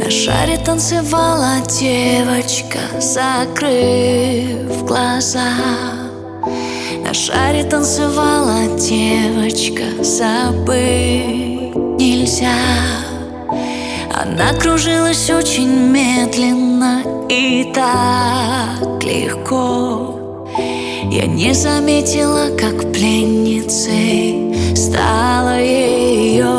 На шаре танцевала девочка, закрыв глаза. На шаре танцевала девочка, забыть нельзя. Она кружилась очень медленно и так легко. Я не заметила, как пленницей стала ее.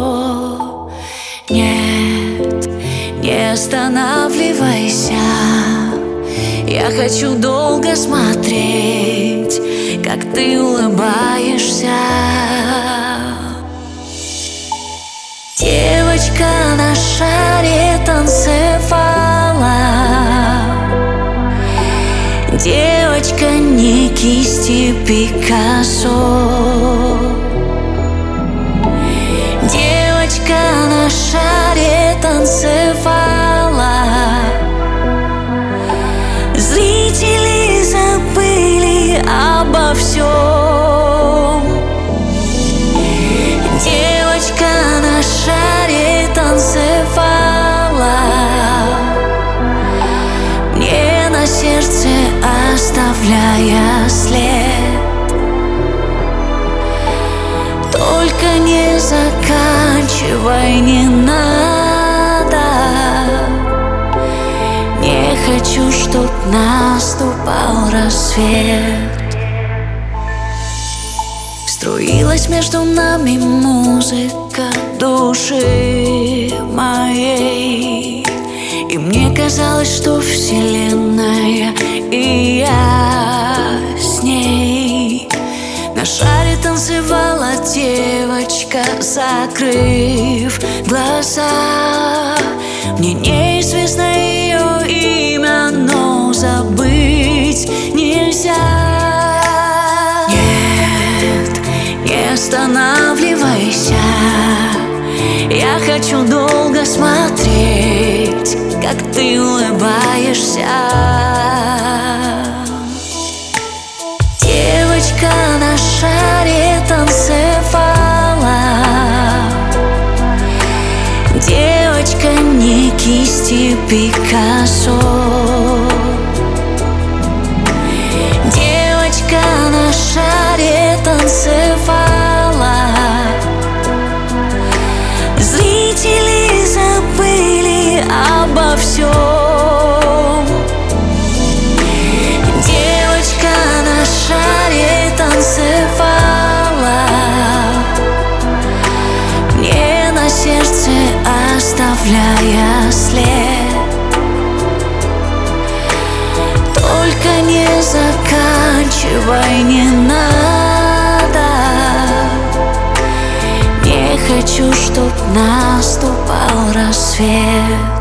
Нет, не останавливайся, я хочу долго смотреть, как ты улыбаешься. Девочка на шаре танцевала. Девочка не кисти Пикассо. Девочка на шаре танцевала. Зрители забыли обо всем. Девочка на шаре танцевала. Мне на сердце оставляя след. Только не заканчивай, не надо. Не хочу, чтоб наступал рассвет. Струилась между нами музыка души моей, и мне казалось, что вселенная и я с ней. На шаре танцевала девочка, закрыв глаза. Мне неизвестно ее имя, но забыть нельзя. Нет, не останавливайся, я хочу долго смотреть, как ты улыбаешься. Девочка на шаре танцевала. Девочка не кисти Пикассо. Девочка на шаре танцевала. Зрители забыли обо всем. Девочка на шаре танцевала. Мне на сердце оставляя след. Только не заканчивай, не надо. Не хочу, чтоб наступал рассвет.